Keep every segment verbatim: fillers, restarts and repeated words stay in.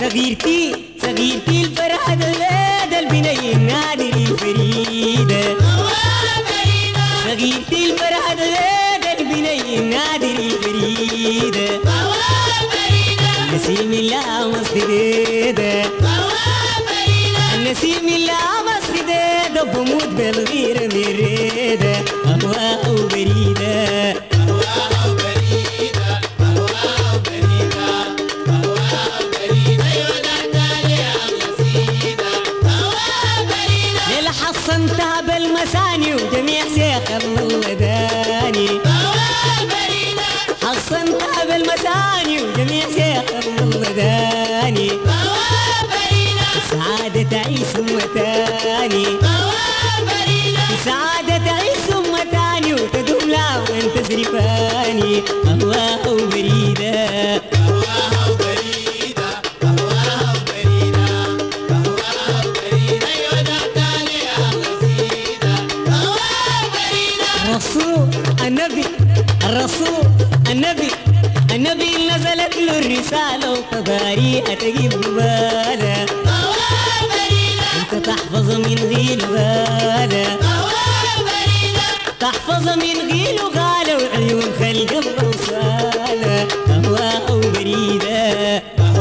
صغيرتي صغيرتي الفرحة ولاد البنية نادر الفريدة صغيرتي الفرحة ولاد البنية نادر الفريدة نسيم الله مصديدة نسيم الله مصديدة بموت بالغير مريدة أهواء وبريدة حصنتها بالمساني وجميع شيخ الولداني حصنتها بالمساني وجميع شيخ الولداني سعادة تعيش ثم تاني سعادة تعيش ثم تاني وتدوم لا وانت زرفاني أهواء وبريدة الرسول النبي الرسول النبي النبي نزلت له الرسالة وقضاريها تجيب باله انت تحفظ من غيل باله تحفظ من غيل وغاله وعيون خلق بوصاله أهواء وبريدة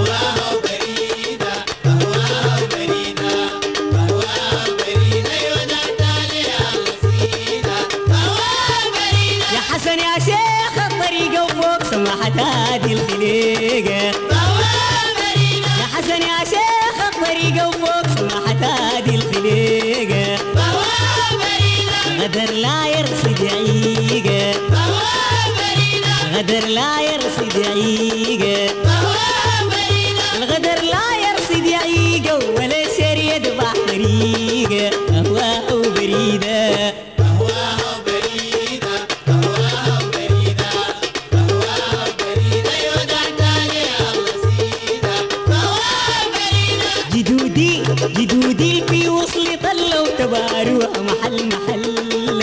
حسن يا شيخ الطريقة وفوق سماحة هادي الخليقة يا حسن يا شيخ الطريقة وفوق سماحة هادي الخليقة غدر لا يرصد عيقة غدر لا يرصد عيقة الغدر لا يرصد عيقة ولا الشر يدفع طريقة أهواء وبريدة جدودي جدودي في وصل طلوا تباروها محل محل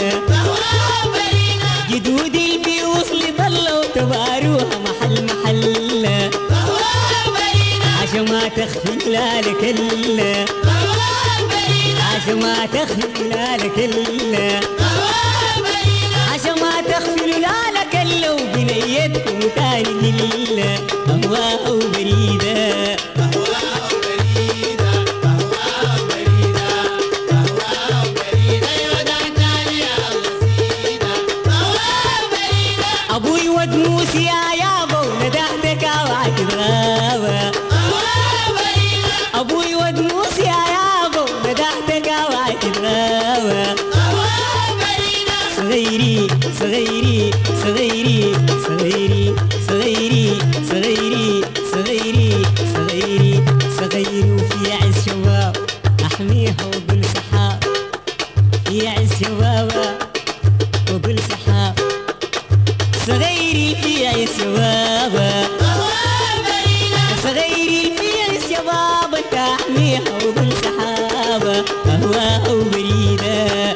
جدودي في وصل طلوا تباروها محل محل عشان ما تخفي لا لك الا عشان ما تخفي لا لك الا عشان ما تخفي لا لك الا وبنيتكم تاني الا أهواء وبريدة أبوي ودموس يا يابا وندهتك وعد غابة أبوي ودموس يا يابا وندهتك وعد غابة صغيري صغيري صغيري صغيري صغيري صغيري صغيري صغيري صغيري وفي عز شباب أحميها وقل سحاب في عز شبابها وقل سحاب صغيري في عز شبابها صغيري في عز شبابها تحميها وقل سحابها أهواء وبريدة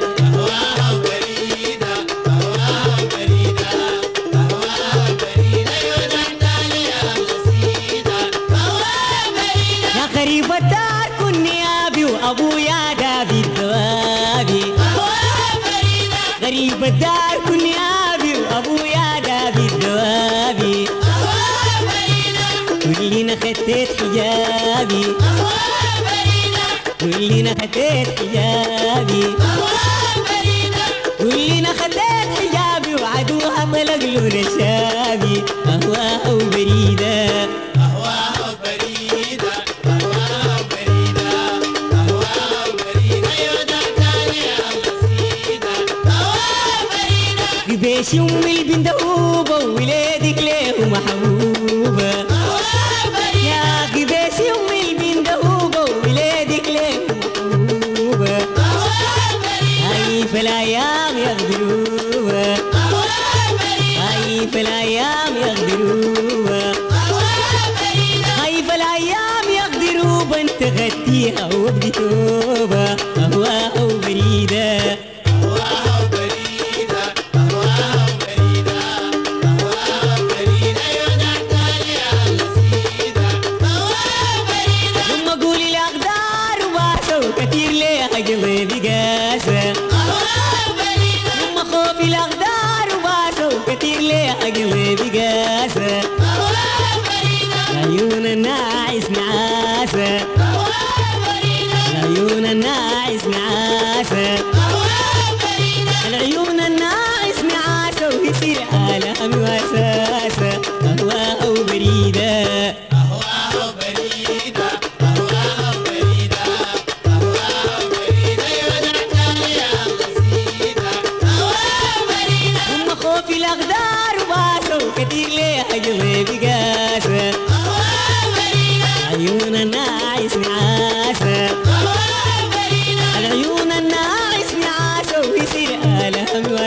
غريب الدار كني أبي وأبويا دابي الدوابي غريب الدار كني أبي وأبويا دابي الدوابي كلنا خديت حجابي كلنا خديت حجابي كلنا خديت حجابي وعدوها طلق لون الشابي أهواء وبريدة بيش أم البنت هوبة وولادك ليه محبوبة يا أخي بيش أم البنت هوبة وولادك ليه محبوبة هاي في الأيام يغدروبة هاي في الأيام يغدروبة هاي في الأيام يغدروبة انت غديها وابدي توبة أهواء وبريدة نعاسة العيون الناعس نعاسة ويصير آلام وأساسة أهواء وبريدة أهواه بريدة أهواه بريدة أهواه بريدة يودعتني يا قصيدة أهواه بريدة ثم خوف الأقدار وباسة وكتير ليه أجلي بقاسة أهواه بريدة عيون الناعس نعاسة أهواه بريدة العيون الناعس نعاسة ويصير آلام